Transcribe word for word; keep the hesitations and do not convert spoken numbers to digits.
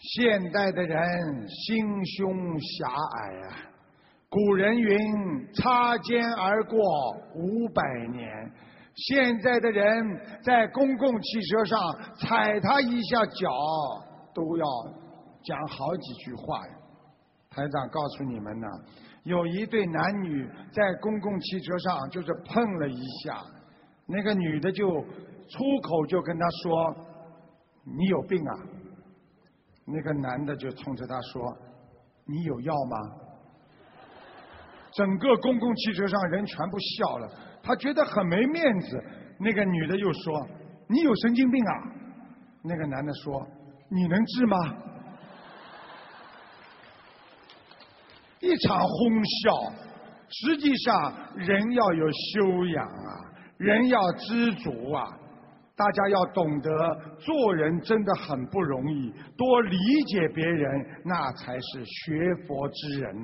现代的人心胸狭隘啊。古人云：擦肩而过五百年。现在的人在公共汽车上踩他一下脚，都要讲好几句话呀。台长告诉你们呢，有一对男女在公共汽车上就是碰了一下，那个女的就出口就跟他说：“你有病啊！”那个男的就冲着他说：“你有药吗？”整个公共汽车上人全部笑了，他觉得很没面子。那个女的又说：“你有神经病啊！”那个男的说：“你能治吗？”一场哄笑。实际上，人要有修养啊，人要知足啊。大家要懂得，做人真的很不容易，多理解别人，那才是学佛之人。